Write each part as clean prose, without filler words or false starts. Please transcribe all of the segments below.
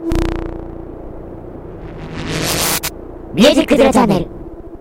ミュージックゼロチャンネル。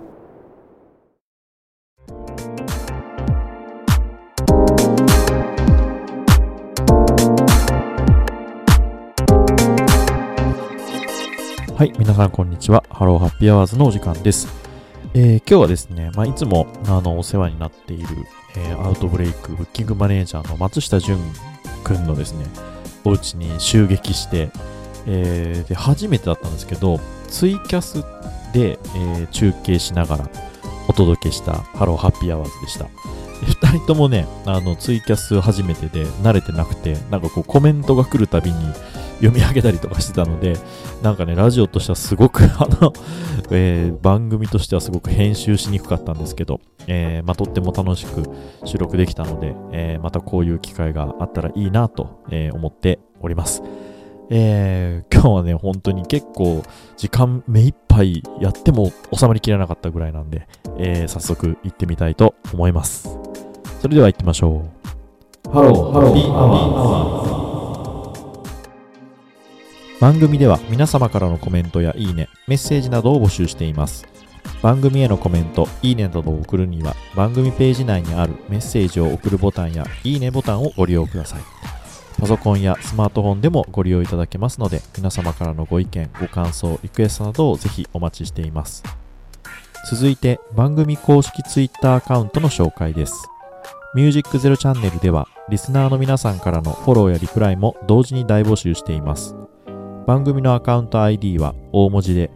はい、皆さんこんにちは。ハローハッピーアワーズのお時間です。今日はですね、いつもお世話になっている、アウトブレイクブッキングマネージャーの松下淳くんのですね、お家に襲撃して、で初めてだったんですけど、ツイキャスで、中継しながらお届けしたハローハッピーアワーズでした。2人ともね、ツイキャス初めてで慣れてなくて、なんかこうコメントが来るたびに読み上げたりとかしてたので、なんかね、ラジオとしてはすごく番組としてはすごく編集しにくかったんですけど、とっても楽しく収録できたので、またこういう機会があったらいいなと、思っております。今日はね、本当に結構時間目いっぱいやっても収まりきれなかったぐらいなんで、早速行ってみたいと思います。それでは行ってみましょう。ハローハッピーアワーズ。番組では皆様からのコメントやいいね、メッセージなどを募集しています。番組へのコメント、いいねなどを送るには番組ページ内にあるメッセージを送るボタンやいいねボタンをご利用ください。パソコンやスマートフォンでもご利用いただけますので、皆様からのご意見、ご感想、リクエストなどをぜひお待ちしています。続いて番組公式ツイッターアカウントの紹介です。ミュージックゼロチャンネルではリスナーの皆さんからのフォローやリプライも同時に大募集しています。番組のアカウント ID は大文字で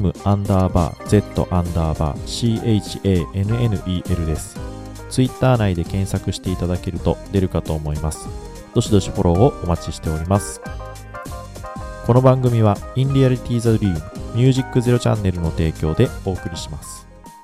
M_Z_CHANNEL です。ツイッター内で検索していただけると出るかと思います。どしどしフォローをお待ちしております。この番組は In Reality the Dream ミュージックゼロチャンネルの提供でお送りします。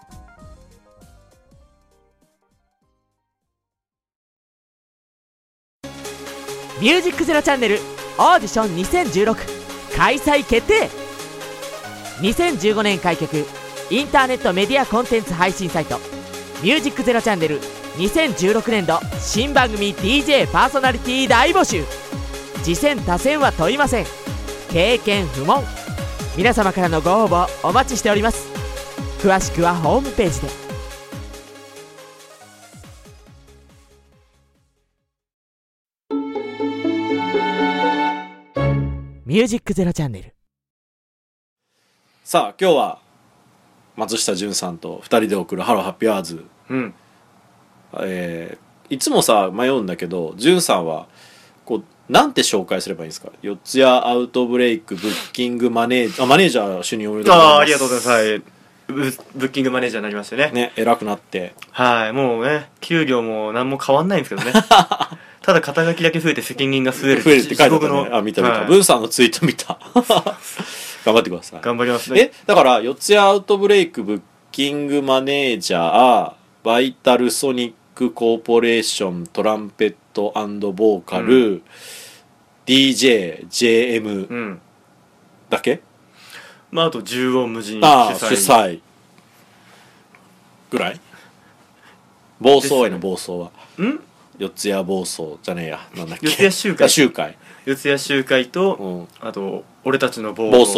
ミュージックゼロチャンネルオーディション2016開催決定。2015年開局インターネットメディアコンテンツ配信サイトミュージックゼロチャンネル2016年度新番組 DJ パーソナリティ大募集。次戦他戦は問いません。経験不問。皆様からのご応募お待ちしております。詳しくはホームページで。ミュージックゼロチャンネル。 さあ今日は松下淳さんと2人で送るハローハッピーアワーズ、いつもさ迷うんだけど、淳さんはこうなんて紹介すればいいんですか？四谷アウトブレイクブッキングマネージャー主任おめでとうございます。 ありがとうございます。ブッキングマネージャーになりましてね。 偉くなって。 はい、もうね、給料も何も変わんないんですけどね。ただ肩書きだけ増えて責任が増えるって書いてあったね。見た、はい、文さんのツイート見た。頑張ってください。 頑張りますね。 だから四谷アウトブレイクブッキングマネージャー、バイタルソニックコーポレーション、トランペット&ボーカル、DJ、JM、だけ？ あと縦横無尽主催ぐらい？暴走への暴走は四谷暴走じゃねえや、なんだっけ、 四谷集会四谷集会と、あと俺たちの暴走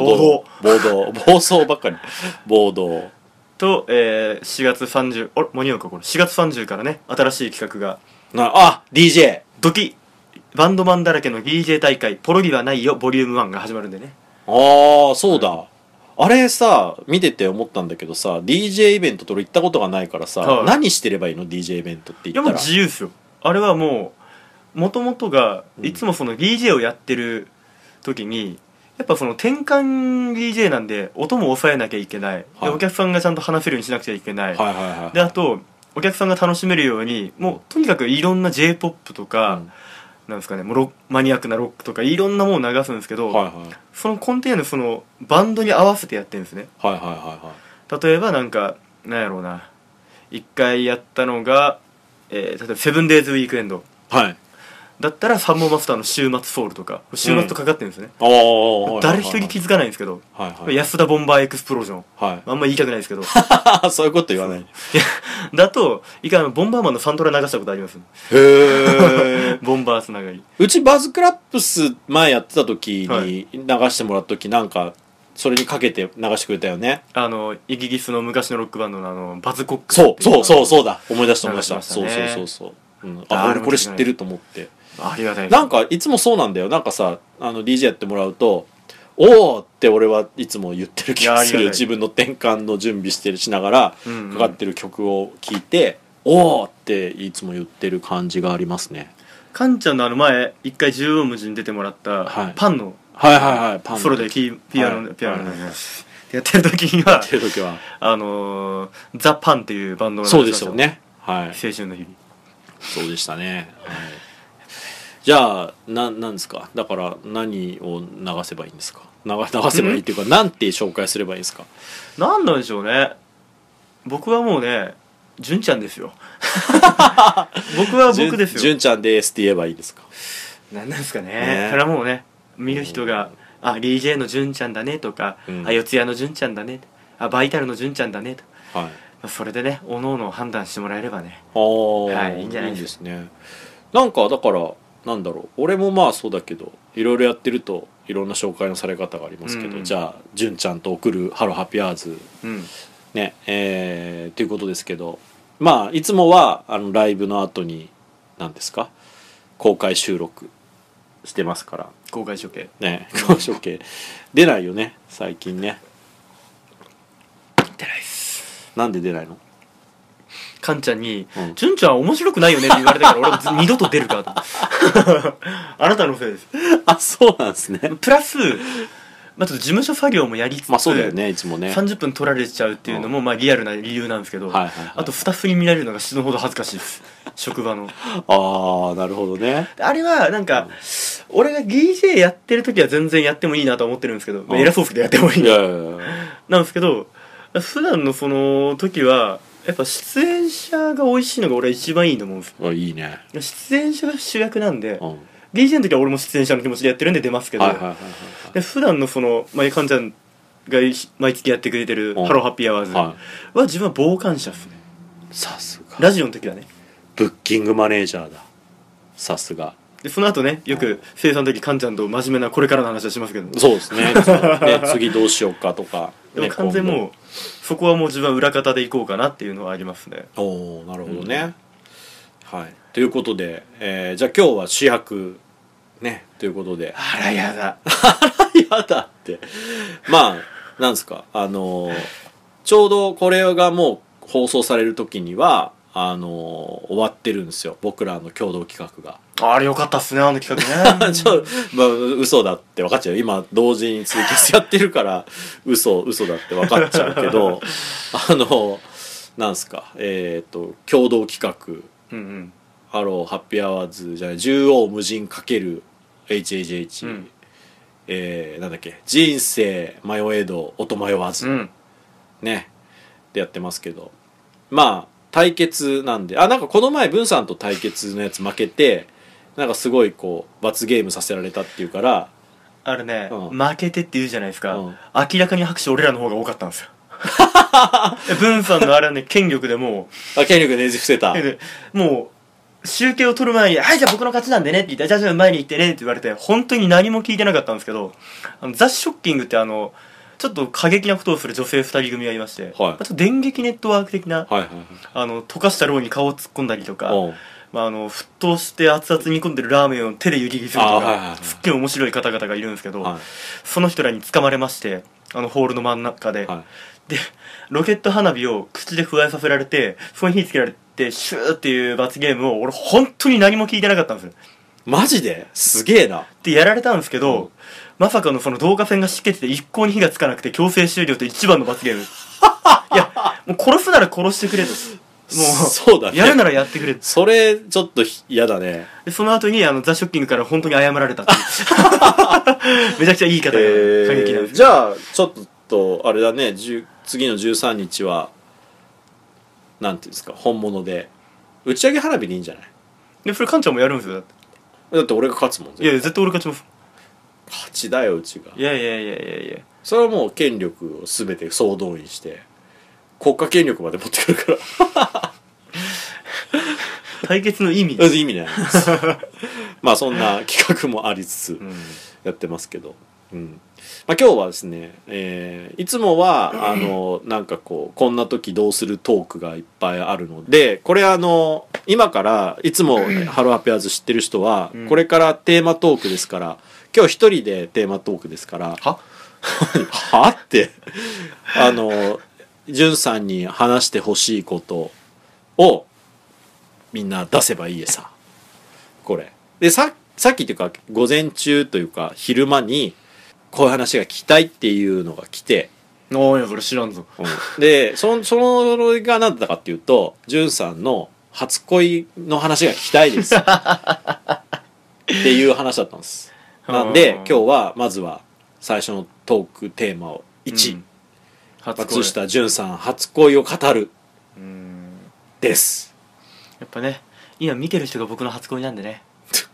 ばっかり暴動と、4月30間に合うかこれ4月30からね、新しい企画が DJ ドキバンドマンだらけの DJ 大会ポロリはないよボリューム1が始まるんでね。 そうだ、あれさ見てて思ったんだけどさ、 DJ イベントと俺行ったことがないからさ、何してればいいの DJ イベントって言ったら。 いやもう自由ですよ。あれはもともとがいつもその DJ をやってる時に、やっぱその転換 DJ なんで音も抑えなきゃいけない、でお客さんがちゃんと話せるようにしなくちゃいけない、であとお客さんが楽しめるようにもうとにかくいろんな J-POP とか、なんですかね、もうマニアックなロックとかいろんなものを流すんですけど、その根底のそのバンドに合わせてやってるんですね。例えばなんやろうな、一回やったのが、例えばセブンデイズウィークエンドだったらサンボマスターの週末ソウルとか週末とかかってるんですね、誰一人気づかないんですけど、 はいはい、 安田ボンバーエクスプロージョン、 はい、 あんま言いたくないですけどそういうこと言わない。 だと一回ボンバーマンのサントラ流したことあります。 へえ。 ボンバーつながり。 うちバズクラップス前やってた時に流してもらった時、なんかそれにかけて流してくれたよね。 イギリスの昔のロックバンドのバズコック、 そうだ、思い出した、そう、俺これ知ってると思って。 ありがたい。 なんかいつもそうなんだよ。なんかさ、DJ やってもらうとおーって俺はいつも言ってる気がする。自分の転換の準備してるしながらかかってる曲を聴いて、おーっていつも言ってる感じがありますね。 カンちゃんの前一回縦横無尽に出てもらったパンのパンソロでピアノでやってる時にはザ・パンっていうバンドのそうですよね。はい。 青春の日々。 そうでしたね。はい。じゃあなんですか。だから何を流せばいいんですか。流せばいいっていうか、なんて紹介すればいいんですか。 なんなんでしょうね。僕はもうね、純ちゃんですよ。僕は僕ですよ。 純ちゃんですって言えばいいですか。 なんですかね。それはもうね、見る人がDJ の純ちゃんだねとか、四谷の純ちゃんだね、バイタルの純ちゃんだねと、はい、それでね、おのおの判断してもらえればね、はい、いいんじゃないですか。いいですね。 なんかだからなんだろう、俺もまあそうだけど、いろいろやってるといろんな紹介のされ方がありますけど、じゃあ純ちゃんと送るハローハッピーアワーズ、ね、ということですけど、まあいつもはライブの後に何ですか、公開収録してますから。 公開処刑ね、公開処刑出ないよね最近ね。 出ないっす。 なんで出ないの。 カンちゃんに「純ちゃん面白くないよね」って言われたから俺も二度と出るかとあなたのせいです。 あ、そうなんですね。 プラスちょっと事務所作業もやりつつ、 そうだよね、いつもね 30分取られちゃうっていうのもまあリアルな理由なんですけど、あとスタッフに見られるのが死ぬほど恥ずかしいです職場の。 ああ、なるほどね。 あれはなんか、俺が DJ やってる時は全然やってもいいなと思ってるんですけど、偉そうすぎてやってもいいなんですけど、普段のその時はやっぱ出演者が美味しいのが俺は一番いいと思うんですよ。 いいね。 出演者が主役なんで、DJ の時は俺も出演者の気持ちでやってるんで出ますけど、で普段のそのカンちゃんが毎月やってくれてるハローハッピーアワーズは自分は傍観者っすね。 さすが。 ラジオの時はね、 ブッキングマネージャーだ。さすが。 でその後ね、よく生産の時カンちゃんと真面目なこれからの話はしますけど、 そうですね。次どうしようかとか。 でも完全もうそこはもう自分は裏方でいこうかなっていうのはありますね。 おお、なるほどね。はい。ということで、じゃあ今日は主役ねということで。 あらやだ。 あらやだって。まあなんですか、ちょうどこれがもう放送される時には終わってるんですよ、僕らの共同企画が。 あれよかったっすね、あの企画ね。 まあ嘘だって分かっちゃう。今同時にツイキャスやってるから嘘だって分かっちゃうけどなんすか、共同企画、ハローハッピーアワーズじゃない、縦横無尽×HHH、なんだっけ、人生迷えど音迷わず、ねでやってますけど、まあ対決なんで、なんかこの前文さんと対決のやつ負けて、なんかすごいこう罰ゲームさせられたっていうから、 あれね、負けてって言うじゃないですか、明らかに拍手俺らの方が多かったんですよ。文さんのあれはね、権力でもう権力ねじ伏せた。 もう集計を取る前に「はい、じゃあ僕の勝ちなんでね」って言って「じゃあ前に行ってね」って言われて、本当に何も聞いてなかったんですけど、ザ・ショッキングってちょっと過激なことをする女性2人組がいまして、ちょっと電撃ネットワーク的な、溶かしたろうに顔を突っ込んだりとか、沸騰して熱々煮込んでるラーメンを手で湯切りするとか、すっげえ面白い方々がいるんですけど、その人らに捕まれまして、ホールの真ん中で、でロケット花火を口で加えさせられて、そこに火つけられてシューっていう罰ゲームを俺本当に何も聞いてなかったんですよ。 マジですげえなってやられたんですけど、まさかのその導火線が湿気てて一向に火がつかなくて強制終了と一番の罰ゲーム。いやもう殺すなら殺してくれと、もうそうだね、 やるならやってくれと。 それちょっと嫌だね。 でその後にザ・ショッキングから本当に謝られたっていうめちゃくちゃいい方が過激なんです。 じゃあちょっとあれだね、次の13日はなんていうんですか、本物で打ち上げ花火でいいんじゃない。 でそれカンちゃんもやるんですよ。だってだって俺が勝つもん。 いや絶対俺勝ちます。 勝ちだようちが。 いやいやいやいやいや。 それはもう権力を全て総動員して国家権力まで持ってくるから対決の意味意味ないですまあそんな企画もありつつやってますけど、まあ、今日はですね、いつもはなんかこんな時どうするトークがいっぱいあるので、これ今からいつもハローハッピーアーズ知ってる人はこれからテーマトークですから、今日一人でテーマトークですからはってじゅんさんに話してほしいことをみんな出せばいいさ。これでさっきというか午前中というか昼間にこういう話が聞きたいっていうのが来て、 おいやそれ知らんぞ。 でそれが何だったかっていうと、じゅんさんの初恋の話が聞きたいですっていう話だったんです。なんで今日はまずは最初のトークテーマを1、松下純さん初恋を語るです。 やっぱね今見てる人が僕の初恋なんでね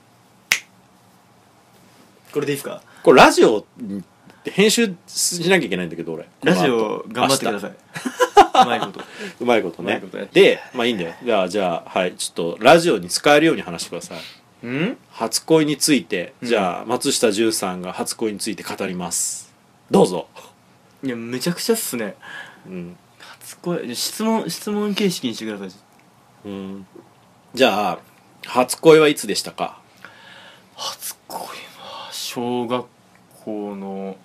これでいいですか。 これラジオ編集しなきゃいけないんだけど俺ラジオ頑張ってください。うまいことうまいことね。 うまいことやってでまあいいんだよ。じゃあはい、ちょっとラジオに使えるように話してください。初恋について、じゃあ松下純さんが初恋について語ります。どうぞ。 いやめちゃくちゃっすね。初恋質問形式にしてください。 じゃあ初恋はいつでしたか。 初恋は小学校の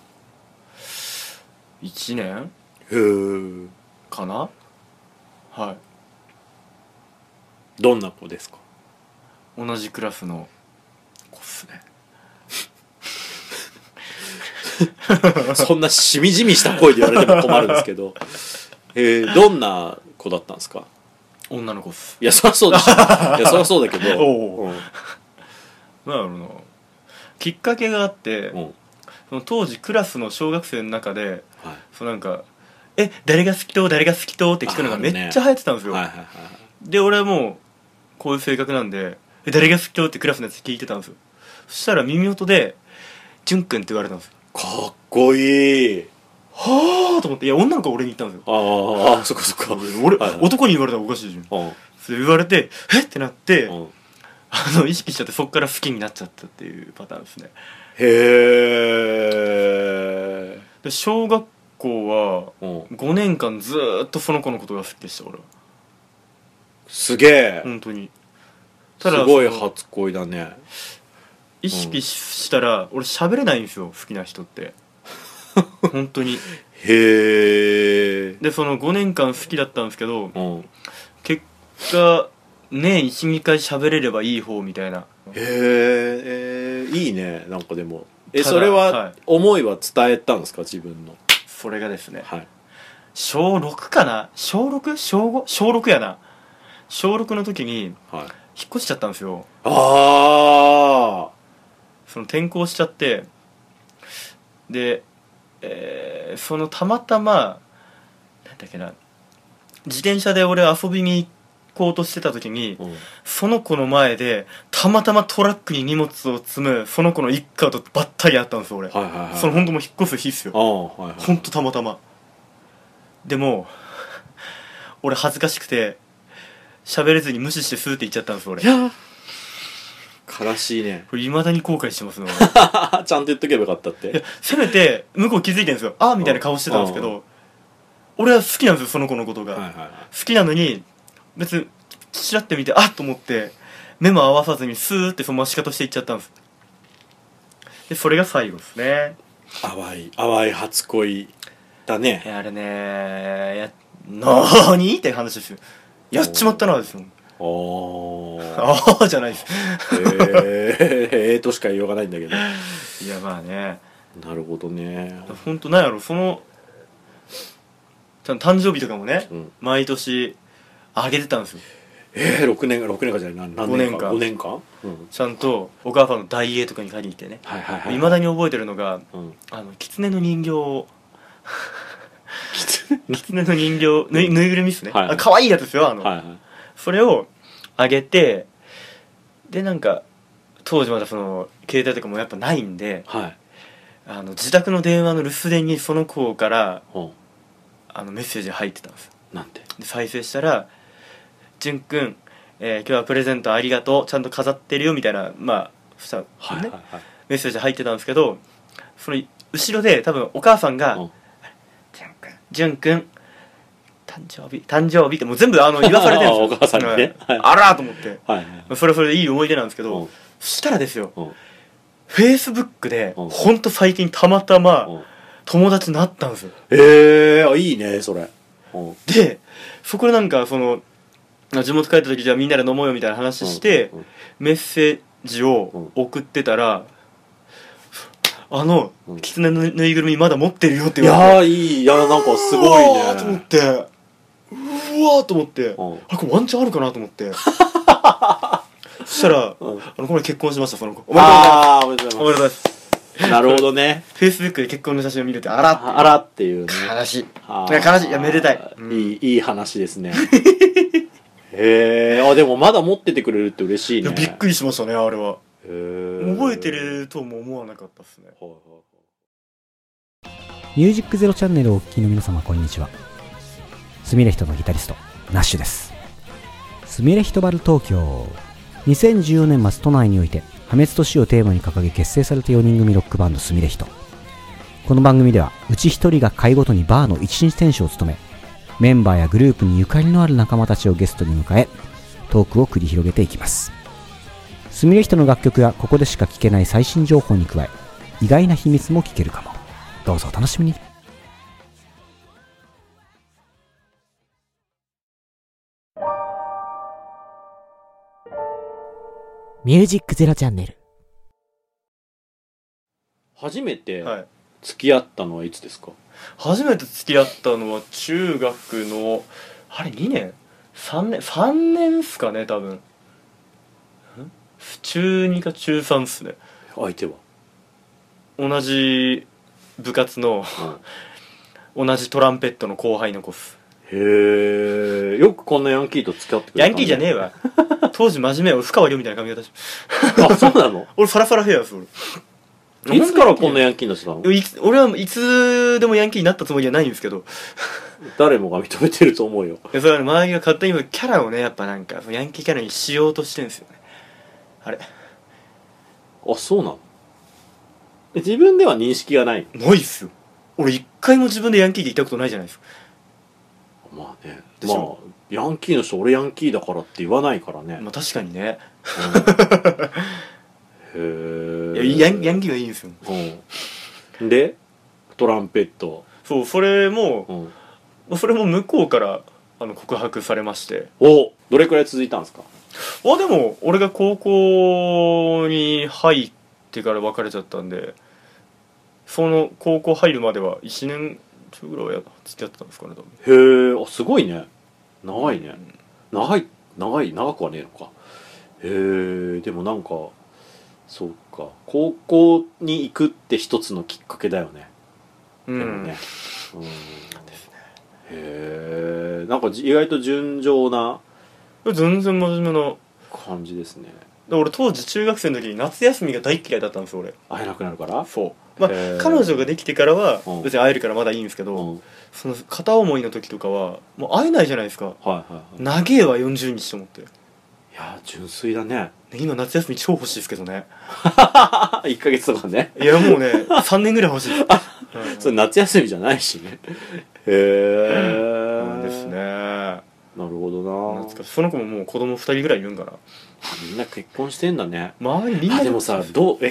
1年かな。はい。 どんな子ですか。 同じクラスの子っすねそんなしみじみした声で言われても困るんですけどどんな子だったんですか。 女の子っす。 いやそりゃそうでしょいやそりゃそうだけどなんだろうな、きっかけがあって、その当時クラスの小学生の中で、そのなんか誰が好きと誰が好きとって聞くのがめっちゃ流行ってたんですよ。で俺はもうこういう性格なんで誰が好きとってクラスのやつ聞いてたんですよ。そしたら耳元で「じゅんくん」って言われたんですよ。 かっこいい。 はあと思って、いや女の子は俺に言ったんですよ。 ああそっかそっか。 俺、男に言われたらおかしいじゃん。それ言われてってなって、意識しちゃってそっから好きになっちゃったっていうパターンですね。 へえ。 で小学校は5年間ずーっとその子のことが好きでした俺は。 すげえ。 本当に。 ただすごい初恋だね。 意識したら俺喋れないんですよ好きな人って本当に。 へえ。でその5年間好きだったんですけど、結果年 1,2 回喋れればいい方みたいな。 へえ、いいね。なんかでもそれは、思いは伝えたんですか自分の。 それがですね、小6かな、小 6？ 小 5？ 小6やな。小6の時に引っ越しちゃったんですよ。その転校しちゃって、で、そのたまたまなんだっけな、自転車で俺遊びに行こうとしてた時に、その子の前でたまたまトラックに荷物を積むその子の一家とばったり会ったんですよ俺。その本当もう引っ越す日っすよ。本当たまたま。でも俺恥ずかしくて喋れずに無視してスーって行っちゃったんです俺。いや悲しいね。 これ未だに後悔してますねちゃんと言っとけばよかったって。 いやせめて向こう気づいてるんですよ。ああみたいな顔してたんですけど、俺は好きなんですよその子のことが。好きなのに別にチラッて見てあっと思って目も合わさずにスーってそのまま仕方していっちゃったんです。でそれが最後ですね。 淡い初恋だね。 あれねなーにって話ですよ。やっちまったなですよ。ああじゃないですとしか言いようがないんだけど。いやまあね。 なるほどね。 ほんとなんやろ、そのちゃんと誕生日とかもね、毎年あげてたんですよ。 6年かじゃない、何年か5年間、 ちゃんとお母さんのダイエーとかに借りてね。いまだに覚えてるのが、狐の人形を狐の人形ぬいぐるみっすね。可愛いやつですよ。それをあげて、でなんか当時まだその携帯とかもやっぱないんで、 はい自宅の電話の留守電にその子からほメッセージが入ってたんですよ。 うなんてで再生したら「じゅんくん、今日はプレゼントありがとう、ちゃんと飾ってるよ」みたいな、まあした、ねはいはいはいメッセージ入ってたんですけど、その後ろで多分お母さんがうん 「じゅんくん誕生日」ってもう全部言わされてるんですよお母さんにねはいあらーと思って、 はいはいそれはそれでいい思い出なんですけど、 うんそしたらですよ、 うんフェイスブックでうんほんと最近たまたまうん友達になったんですよ。 いいねそれうんでそこでなんかその地元帰った時じゃあみんなで飲もうよみたいな話して、 うんうんメッセージを送ってたら、狐のぬいぐるみまだ持ってるよってい言われて、 やーいいなんかすごいねうわーと思って、うわーと思って、 うんこれワンチャンあるかなと思ってそしたら、 うんこれ結婚しましたその子。おめでとうございます。 ああおめでとうおめでとうございます。 なるほどねフェイスブックで結婚の写真を見るってあらってあらっていうね悲しい。 あいや悲しい。いやめでたい。 いい話ですねへえでもまだ持っててくれるって嬉しいねいやびっくりしましたねあれは。 へえ覚えてるとも思わなかったですね。 ミュージックゼロチャンネルをお聴きの皆様こんにちは。すみれひとのギタリストナッシュです。すみれひとバル東京、2014年末都内において破滅と死をテーマに掲げ結成された4人組ロックバンドすみれひと。この番組ではうち一人が回ごとにバーの一日店主を務め、メンバーやグループにゆかりのある仲間たちをゲストに迎えトークを繰り広げていきます。すみれひとの楽曲やここでしか聞けない最新情報に加え、意外な秘密も聞けるかも。どうぞお楽しみに。 ミュージックゼロチャンネル。 初めてはい。 付き合ったのはいつですか初めて付き合ったのは中学のあれ2年3年っすかね多分。中2か中3っすね。 相手は同じ部活の同じトランペットの後輩の子っす。 へえよくこんなヤンキーと付き合ってくれたヤンキーじゃねえわ当時真面目。俺深川亮みたいな髪型しあそうなの俺ファラファラヘアです俺。 いつからこんなヤンキーになってたの俺はいつでもヤンキーになったつもりはないんですけど、 誰もが認めてると思うよそれは周りが勝手にキャラをねやっぱなんかヤンキーキャラにしようとしてるんですよね。あれあそうなの自分では認識がないないっすよ。俺一回も自分でヤンキーで行ったことないじゃないですか。 まあねでしょヤンキーの人俺ヤンキーだからって言わないからね、 まあ確かにね。 へいやヤンキーはいいんですよ。 うんでトランペット、 そうそれもうん、 向こうから告白されまして。 おどれくらい続いたんですかでも俺が高校に入ってから別れちゃったんで、その高校入るまでは1年ちょいぐらいは付き合ってたんですかね多分。 へえすごいね長いね長くはねえのかへえでもなんかそうか高校に行くって一つのきっかけだよねでもねうんへえなんか意外と純情な全然真面目な。 感じですね俺当時中学生の時に夏休みが大嫌いだったんですよ俺。 会えなくなるからそうまあへー彼女ができてからはうん別に会えるからまだいいんですけど、 うんその片思いの時とかはもう会えないじゃないですか。 はいはいはい長えわ40日と思って。 いや純粋だね今夏休み超欲しいですけどね。 1ヶ月とかねいやもうね3年ぐらい欲しいです、 それ夏休みじゃないしねへえうんですね。 なるほどな懐かしい。その子ももう子供2人ぐらいいるんかな。 みんな結婚してんだね周りみんなあでもさ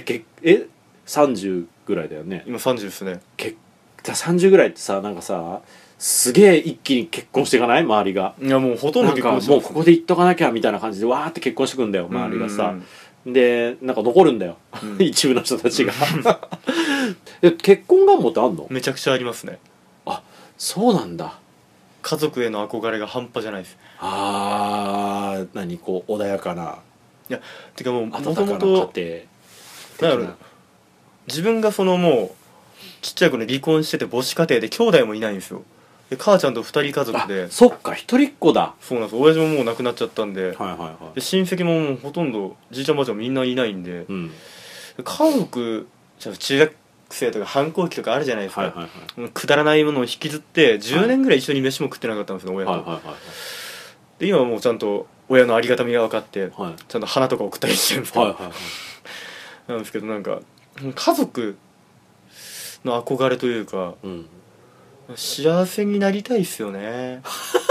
30ぐらいだよね今30ですね。 30ぐらいってさなんかさすげえ一気に結婚していかない周りがいやもうほとんど結なんか婚してます。 もうここで行っとかなきゃみたいな感じでわーって結婚してくんだよ周りがさでなんか残るんだよ、 うん一部の人たちがで結婚願望ってあんのめちゃくちゃありますね。 そうなんだ家族への憧れが半端じゃないです。 何こう穏やかなてかもうもと温かなもと家なんやろ庭的な自分がそのもうちっちゃい頃に離婚してて母子家庭で兄弟もいないんですよ。 で母ちゃんと2人家族で、 そっか一人っ子だ。 そうなんです。親父ももう亡くなっちゃったんで、 はいはいはで親戚ももうほとんどじいちゃんばあちゃんみんないないんで、 い。うん。 家族じゃあ中学生とか反抗期とかあるじゃないですか、 はいはいはい。 くだらないものを引きずって10年ぐらい一緒に飯も食ってなかったんですよ親と、 はいはいはいで今はもうちゃんと親のありがたみが分かってはい。はいちゃんと花とか送ったりしてるんですけど、 はいはいはい。 なんですけどなんか家族の憧れというかうん。 幸せになりたいっすよね。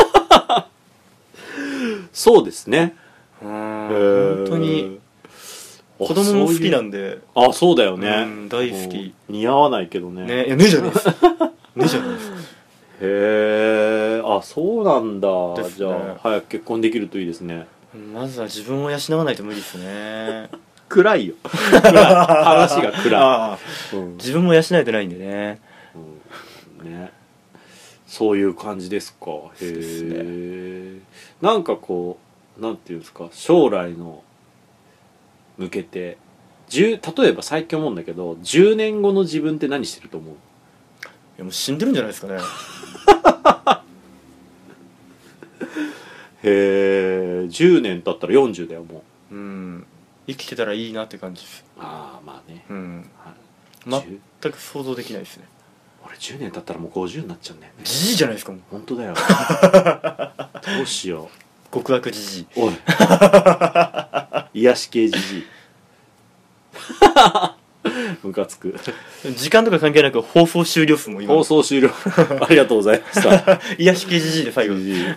そうですね。 本当に子供も好きなんで、 あ、そうだよね。 うん大好き。 似合わないけどね。 ね、いやねじゃないですねじゃないですへえ、あ、そうなんだ。 ですねじゃあ早く結婚できるといいですね。 まずは自分を養わないと無理ですね。 暗いよ。暗い。話が暗あい。うん自分も養えてないんでね。 ね。そういう感じですか。へですえ。なんかこう、なんていうんですか、将来の向けて、例えば最近思うんだけど、10年後の自分って何してると思う？ いやもう死んでるんじゃないですかね。 へえ、10年経ったら40だよ、もう。 うん生きてたらいいなって感じです。 ああ、まあね。 うんはい全く想像できないですね。 俺10年経ったらもう50になっちゃうんだよね。 じじいじゃないですかもう。 本当だよ。どうしよ極悪じじい。 う。おい。癒し系じじい。ムカつく。 時間とか関係なく放送終了数も今放送終了。ありがとうございました。 癒し系じじいで最後じじい。へ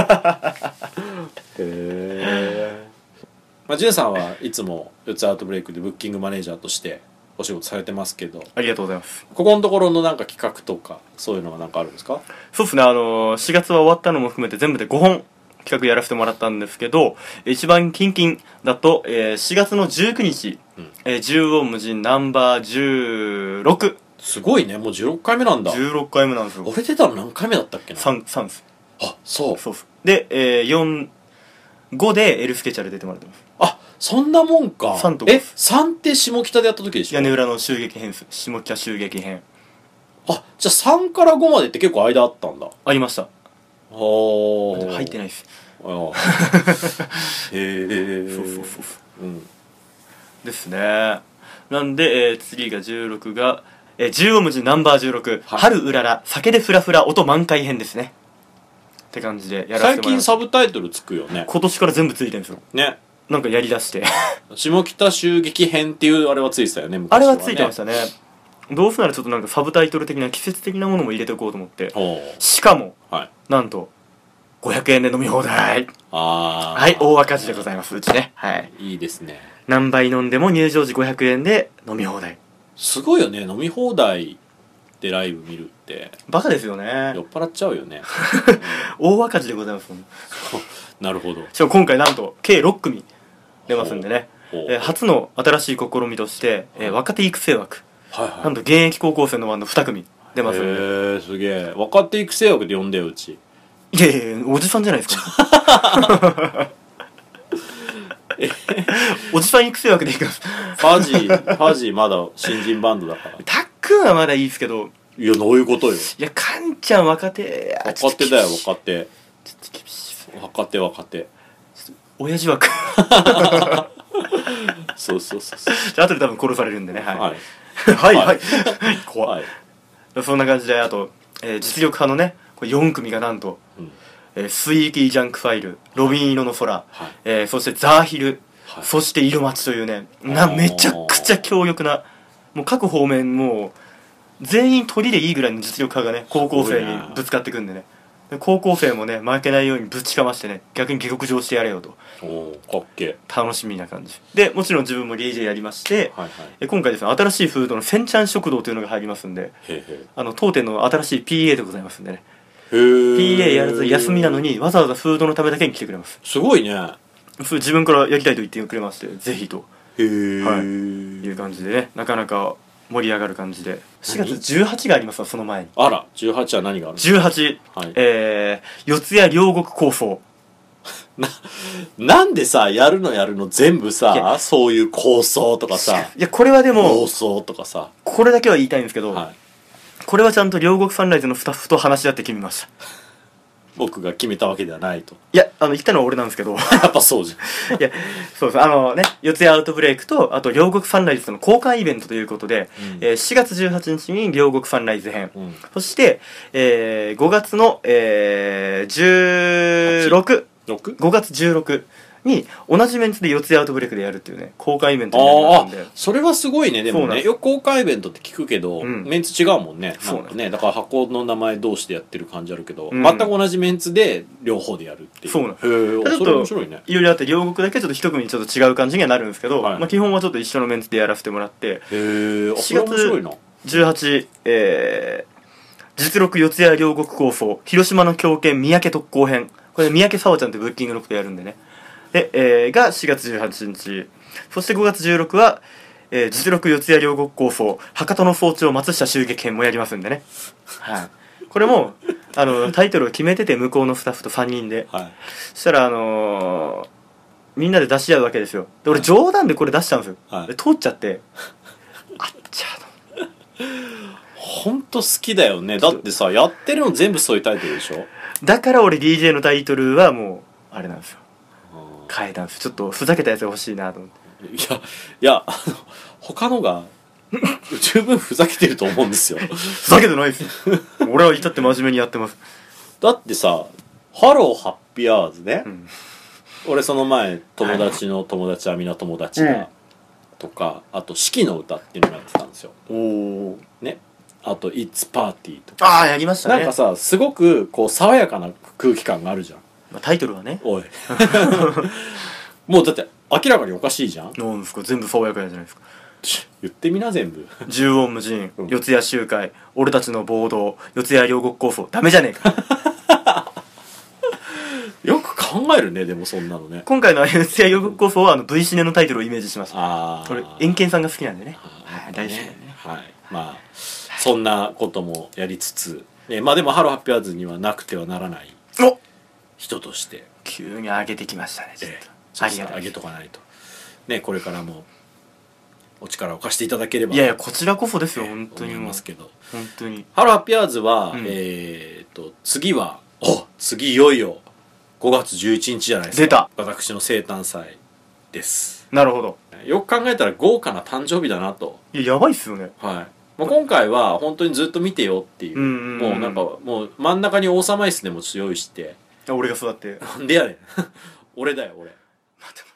え。まあ、ジュンさんはいつも四つアートブレイクでブッキングマネージャーとしてお仕事されてますけど、 ありがとうございます。 ここのところのなんか企画とかそういうのはなんかあるんですか？ そうですね、4月は終わったのも含めて全部で5本企画やらせてもらったんですけど、一番キンキンだと、4月の19日、縦横無尽ナンバー16。 すごいね、もう16回目なんだ。 16回目なんですよ。 俺出たの何回目だったっけな。 3です。 あ、そう。 そうっす。で、5でエルスケチャル出てもらってます。 あ、そんなもんか。 3と 3って下北でやった時でしょ？ 屋根裏の襲撃編です。下北襲撃編。 あ、じゃあ3から5までって結構間あったんだ。 ありました。入ってない。 ないです。 あへえ。 そうそうそうそう。 うん。 ですね。なんで、次が16が、縦横無尽ナンバー16、 はい春うらら酒でフラフラ音満開編ですねって感じでやらせてもらい最近ます。 サブタイトルつくよね。 今年から全部ついてるんですよ。 ね。 なんかやりだして下北襲撃編っていうあれはついてたよね、昔あれはついてまししたね。どうせならちょっとなんかサブタイトル的な季節的なものも入れておこうと思って。 おうしかもはい。 なんと500円で飲み放題。 あー。 はい、大赤字でございます。うちね。はい。 いいですね。 何杯飲んでも入場時500円で飲み放題。 すごいよね、飲み放題でライブ見るって。 バカですよね酔。っ払っちゃうよね。 大赤字でございます。 なるほど。 しかも今回なんと計6組出ますんでね。 ほう初の新しい試みとして、若手育成枠、 はいはい。 なんと現役高校生のバンド2組出ますんで。 へえ、すげえ。若手育成枠で呼んでよ、うち。 いやいやいや、おじさんじゃないですか。おじさん育成枠でいきます。 ファジーまだ新人バンドだから。 たっくんはまだいいですけど、 いや、どういうことよ。 いや、かんちゃん若手、 若手だよ、若手。 ちょっと厳しいです。 若手。 親父枠。 そうそうそう。 じゃあ後で多分殺されるんでね。はい。 はい。 はい、はい。 はい怖。 はいい。 そんな感じで、あと、実力派のね、これ4組がなんと、 うんスイーキージャンクファイル、ロビン色の空、 はいそしてザーヒル、 はいそして色町というね、 あーめちゃくちゃ強力な、もう各方面もう全員鳥でいいぐらいの実力派がね、高校生にぶつかってくんでね、で高校生もね負けないようにぶちかましてね、逆に下克上してやれよと、 おー、かっけえ。 楽しみな感じで、もちろん自分も DJ やりまして、 はいはい。 今回ですね、新しいフードのせんちゃん食堂というのが入りますんで、 へへ当店の新しい PA でございますんでね、 へー。 PA やらず休みなのにわざわざフードのためだけに来てくれます。 すごいね。 自分からやりたいと言ってくれまして、ぜひとへえ。 はいいう感じでね、なかなか盛り上がる感じで、4月18がありますわ、その前にあら、18は何があるの？ 18、 はい。 四谷両国構想。 なんでさ、やるの全部いさ、 やそういう構想とかさ、 いやこれはでも妄想とかさ。 これだけは言いたいんですけど、 はこれはちゃんと両国サンライズのスタッフと話し合って決めました。 僕が決めたわけではないと。 いや、言ったのは俺なんですけど。 やっぱそうじゃん。 いや、そうです。四谷アウトブレイクと、あと両国サンライズとの交換イベントということで、4月18日に両国サンライズ編。そして、5月の、5月16に同じメンツで四谷アウトブレイクでやるっていうね、公開イベントになりますんで。 それはすごいね。でもね、よく公開イベントって聞くけど、メンツ違うもんね。 そうなんね。だから箱の名前同士でやってる感じあるけど、全く同じメンツで両方でやるっていう。 そうなんへえ、それ面白いね。 いろいろあって両国だけちょっと一組ちょっと違う感じにはなるんですけど、基本はちょっと一緒のメンツでやらせてもらって、 へえ、それ面白いな。 18、実録四谷両国構想、広島の狂犬三宅特攻編。これ三宅沙央ちゃんってブッキングのことやるんでね。で、が4月18日。そして5月16は、実録四谷両国構想、博多の早朝松下襲撃編もやりますんでね。はい。これも、タイトルを決めてて、向こうのスタッフと3人で。 はい。 そしたら、みんなで出し合うわけですよ。で、俺冗談でこれ出したんですよ。 はい。 で通っちゃって、あっちゃーの。 ほんと好きだよね。だってさ、やってるの全部そういうタイトルでしょ。 だから俺 DJ のタイトルはもう、あれなんですよ。変えたんです。ちょっとふざけたやつが欲しいなと思って。 いや、他のが十分ふざけてると思うんですよ。 ふざけてないですよ。俺は至って真面目にやってます。 だってさ、ハローハッピーアワーズね。俺その前友達の友達はみんな友達だとか、あと四季の歌っていうのもやってたんですよ。ね。あと It's Party とか。 ああ、やりましたね。 なんかさ、すごくこう爽やかな空気感があるじゃん。 タイトルはね。 おい。もうだって明らかにおかしいじゃん。 なんですか、全部爽やかじゃないですか。 言ってみな全部。 縦横無尽、四谷集会、俺たちの暴動、四谷両国構想、ダメじゃねえか。 よく考えるね、でもそんなのね。 今回の四谷両国構想はV シネのタイトルをイメージしました。 ああ。 これ、エンケンさんが好きなんでね。はい、大好きなんでね。 はい。まあ、そんなこともやりつつ、まあでもハローハッピーアワーズにはなくてはならない人として。 急に上げてきましたね、ちょっと。 ありがとう。上げとかないと。ね、これからもお力を貸していただければ。 いやいや、こちらこそですよ、本当に。 思いますけど。 本当に。 ハローハッピーアワーズは、次は、次いよいよ5月11日じゃないですか。 出た。 私の生誕祭です。 なるほど。 よく考えたら豪華な誕生日だなと。 いや、やばいっすよね。 はい。まあ、今回は本当にずっと見てよっていう。もうなんか、もう真ん中に王様椅子でも用意して。 俺が育って。 なんでやねん。俺だよ、俺。 待て。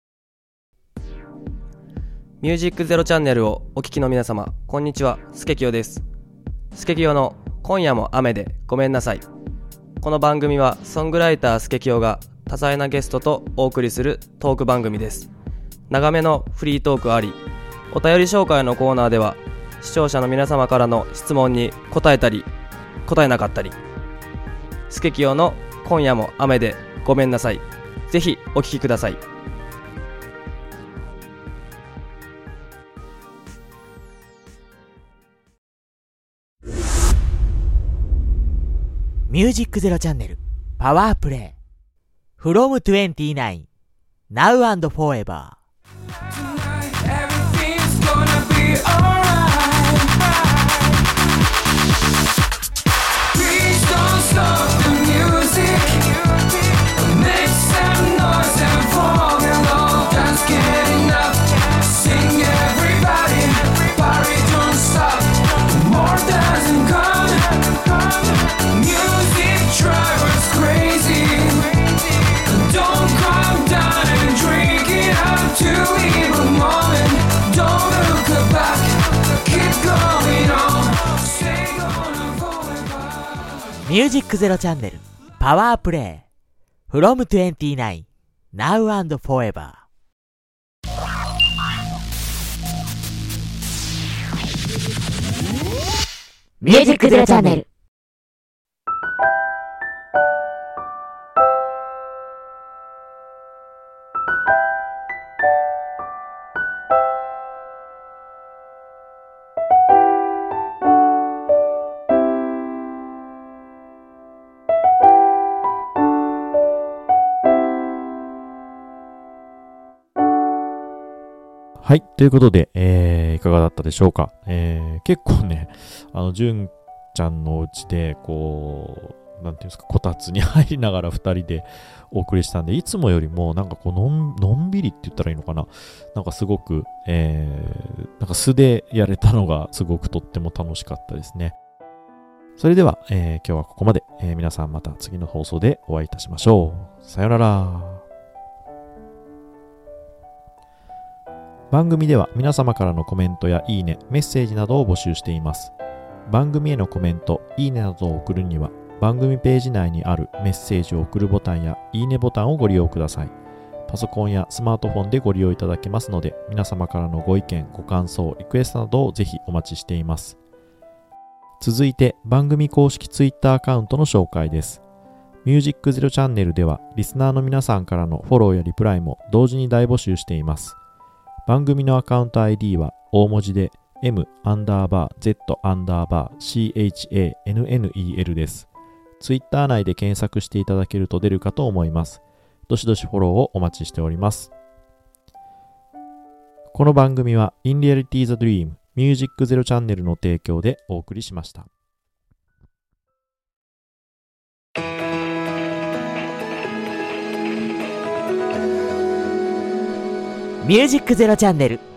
ミュージックゼロチャンネルをお聞きの皆様、こんにちは、スケキヨです。スケキヨの今夜も雨でごめんなさい。この番組はソングライタースケキヨが多彩なゲストとお送りするトーク番組です。長めのフリートークあり、お便り紹介のコーナーでは視聴者の皆様からの質問に答えたり答えなかったり、スケキヨの今夜も雨でごめんなさい。ぜひお聞きください。 ミュージックゼロチャンネルパワープレイ from 29 now and forever。ミュージックゼロチャンネルパワープレイ from 29 now and forever。 ミュージックゼロチャンネル。 はい。ということで、いかがだったでしょうか。結構ね、 純ちゃんのうちで、こう、なんていうんですか、こたつに入りながら2人でお送りしたんで、いつもよりも、なんかこうのんびりって言ったらいいのかな。なんかすごく、なんか素でやれたのが、すごくとっても楽しかったですね。それでは、今日はここまで。皆さんまた次の放送でお会いいたしましょう。さよなら。番組では皆様からのコメントやいいね、メッセージなどを募集しています。番組へのコメント、いいねなどを送るには、番組ページ内にあるメッセージを送るボタンやいいねボタンをご利用ください。パソコンやスマートフォンでご利用いただけますので、皆様からのご意見、ご感想、リクエストなどをぜひお待ちしています。続いて番組公式 Twitter アカウントの紹介です。ミュージックゼロチャンネルではリスナーの皆さんからのフォローやリプライも同時に大募集しています。番組のアカウント ID は大文字で M_Z_CHANNEL です。Twitter 内で検索していただけると出るかと思います。どしどしフォローをお待ちしております。この番組は In Reality the Dreamミュージックゼロチャンネルの提供でお送りしました。 ミュージックゼロチャンネル